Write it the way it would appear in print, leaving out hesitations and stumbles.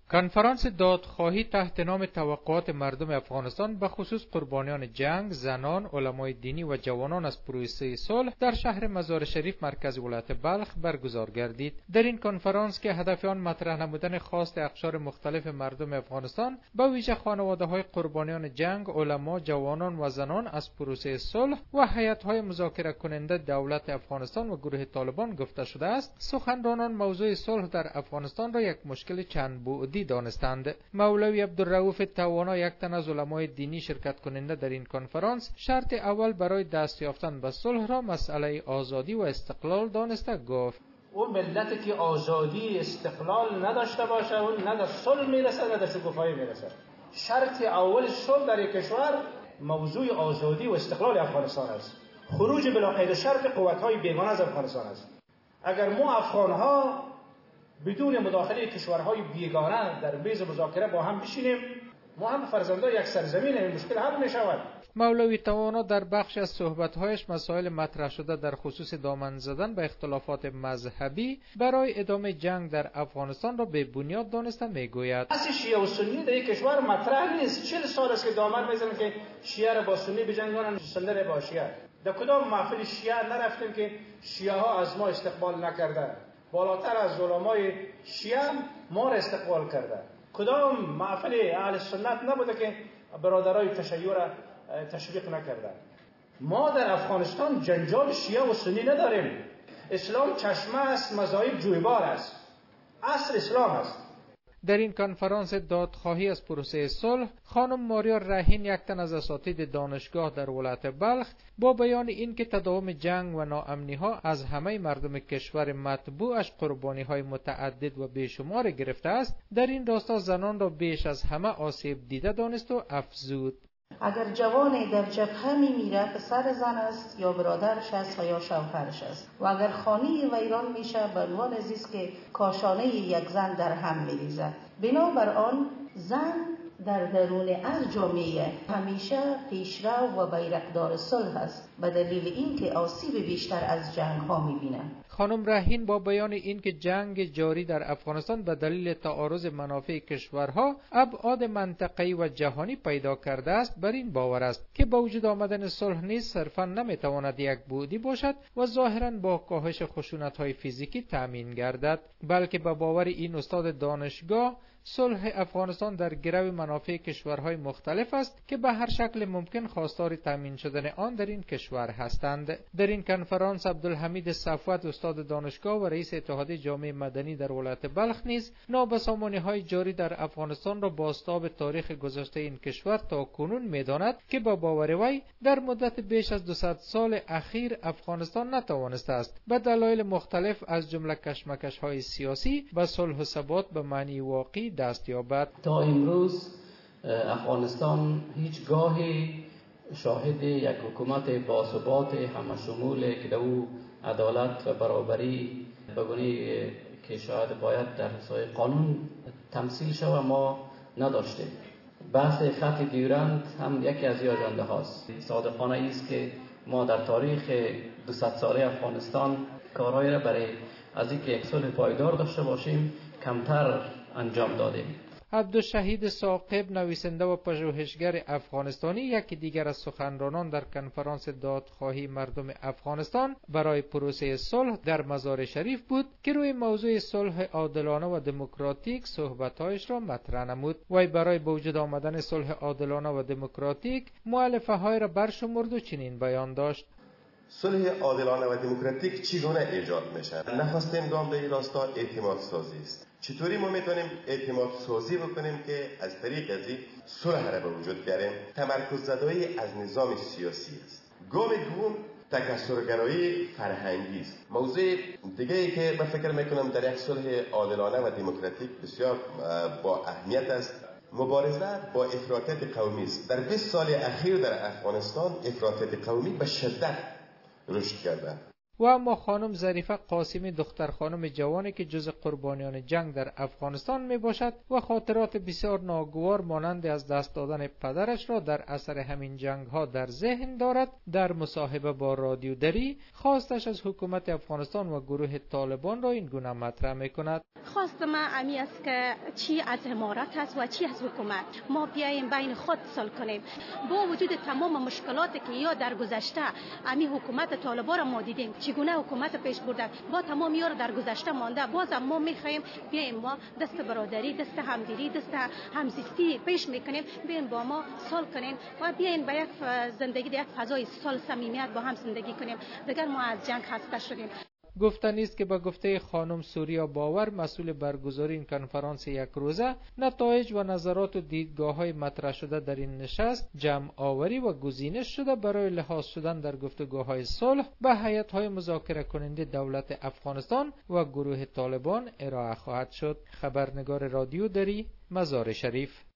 کنفرانس دادخواهی تحت نام توقعات مردم افغانستان به خصوص قربانیان جنگ، زنان، علمای دینی و جوانان از پروسه صلح در شهر مزار شریف مرکز ولایت بلخ برگزار گردید. در این کنفرانس که هدف آن مطرح نمودن خواست اقشار مختلف مردم افغانستان به ویژه خانواده‌های قربانیان جنگ، علما، جوانان و زنان از پروسه صلح و هیئت‌های مذاکره کننده دولت افغانستان و گروه طالبان گفته شده است، سخنرانان موضوع صلح در افغانستان را یک مشکل چند بعدی دانستند. مولوی عبدالرؤوف توانا، یک تن از علمای دینی شرکت کننده در این کنفرانس، شرط اول برای دست یافتن به صلح را مسئله آزادی و استقلال دانسته گفت: اون ملتی که آزادی استقلال نداشته باشه، اون نه در صلح میرسه نه در شکوفایی میرسه. شرط اول صلح در یک کشور موضوع آزادی و استقلال افغانستان است. خروج بلا قید شرط قوت‌های بیگانه از افغانستان است. اگر ما افغان‌ها بدون مداخله کشورهای بیگانه در میز مذاکره با هم بشینیم، ما هم فرزندان یک سرزمین، این مشکل حل می‌شود. مولوی توانا در بخش از صحبت‌هایش مسائل مطرح شده در خصوص دامن زدن به اختلافات مذهبی برای ادامه جنگ در افغانستان را به بنیاد دانسته میگوید: اصل شیعه و سنی در یک کشور مطرح نیست. 40 سال است که دامن میزنن که شیعه را با سنی بجنگانن، سنی را با شیعه. در کدام محفل شیعه نرفتیم که شیعه ها از ما استقبال نکرده؟ بالاتر از علمای شیعه ما را استقبال کرده. کدام محفل اهل سنت نبوده که برادرای تشیع را تشویق نکرده؟ ما در افغانستان جنجال شیعه و سنی نداریم. اسلام چشمه است، مذاهب جویبار است. اصل اسلام است. در این کنفرانس دادخواهی از پروسه صلح، خانم ماریا رحین، یک تن از اساتید دانشگاه در ولایت بلخ، با بیان اینکه تداوم جنگ و ناامنی‌ها از همه مردم کشور مطبوعش قربانی‌های متعدد و بیشمار گرفته است، در این راستا زنان را بیش از همه آسیب دیده دانست و افزود: اگر جوانی در جبهه میمیره، پسر زن است یا برادرش است و یا شوهرش است، و اگر خانه ویران میشه، به عنوان است که کاشانه یک زن در هم میریزد. بنابر آن زن در درون از جامعه همیشه پیشرو و بیرقدار صلح است، به دلیل اینکه آسیب بیشتر از جنگ ها میبینه. خانم رحین با بیان اینکه جنگ جاری در افغانستان به دلیل تعارض منافع کشورها ابعاد منطقه‌ای و جهانی پیدا کرده است، بر این باور است که با وجود آمدن صلح نیز صرفاً نمیتواند یک بعدی باشد و ظاهراً با کاهش خشونت‌های فیزیکی تأمین گردد، بلکه به باور این استاد دانشگاه صلح افغانستان در گرو منافع کشورهای مختلف است که به هر شکل ممکن خواستار تامین شدن آن در این کشور هستند. در این کنفرانس عبدالحمید صفوت، استاد دانشگاه و رئیس اتحادیه جامعه مدنی در ولایت بلخ، نیز نابسامانی‌های جاری در افغانستان را بازتاب تاریخ گذشته این کشور تا کنون می‌داند که با باور وی در مدت بیش از 200 سال اخیر افغانستان نتوانسته است به دلایل مختلف از جمله کشمکش‌های سیاسی به صلح و ثبات به معنی واقعی دست یابد. تا امروز افغانستان هیچ گاهی شاهد یک حکومت باثبات همشمول که او عدالت و برابری بگونه که شاید باید در سایه قانون تمثیل شود ما نداشتیم. بحث خط دیورند هم یکی از آژانده هاست. صادقانه است که ما در تاریخ 200 ساله افغانستان کارهایی را برای از اینکه صلح پایدار داشته باشیم کمتر انجام دادیم. عبدالشهید ثاقب، نویسنده و پژوهشگر افغانستانی، یکی دیگر از سخنرانان در کنفرانس دادخواهی مردم افغانستان برای پروسه صلح در مزار شریف بود که روی موضوع صلح عادلانه و دموکراتیک صحبت‌هایش را مطرح نمود. وی برای به وجود آمدن صلح عادلانه و دموکراتیک مؤلفه‌های را برشمرد و چنین بیان داشت: صلح عادلانه و دموکراتیک چگونه ایجاد میشه؟ نخستین گام در این راستا اعتماد سازی است. چطوری ما میتونیم اعتماد سازی بکنیم که از طریق ازی صلح را به وجود بیاریم؟ تمرکز زدایی از نظام سیاسی است. گام دوم تکثرگرایی فرهنگی است. موضوع دیگه ای که من فکر میکنم در یک صلح عادلانه و دموکراتیک بسیار با اهمیت است، مبارزه با افراطیت قومی است. در 20 سال اخیر در افغانستان افراطیت قومی به شدت رشد کرده. و اما خانم ظریفه قاسمی دختر خانم جوانی که جز قربانیان جنگ در افغانستان می باشد و خاطرات بسیار ناگوار مانند از دست دادن پدرش را در اثر همین جنگ ها در ذهن دارد، در مصاحبه با رادیو دری خواستش از حکومت افغانستان و گروه طالبان را این گونه مطرح می کند. خواست ما امی است که چی از امارات است و چی از حکومت ما بیاییم بین خود صلح کنیم. با وجود تمام مشکلاتی که یا در گذشته امی حکومت طالبان را ما دیدیم چگونه حکومت پیش برده، با تمام یار در گذشته مانده، باز ما میخوایم بیاییم ما دست برادری، دست همدلی، دست همزیستی پیش میکنیم، بیاییم با ما صلح کنیم و بیاییم به یک زندگی در یک فضای صلح صمیمیت با هم زندگی کنیم. دیگر ما از جنگ خسته شدیم. گفتنی است که به گفته خانم سوریا باور مسئول برگزاری این کنفرانس یک روزه، نتایج و نظرات و دیدگاه‌های مطرح شده در این نشست جمع آوری و گزینش شده برای لحاظ شدن در گفتگوهای صلح به هیئت‌های مذاکره کننده دولت افغانستان و گروه طالبان ارائه خواهد شد. خبرنگار رادیو دری، مزار شریف.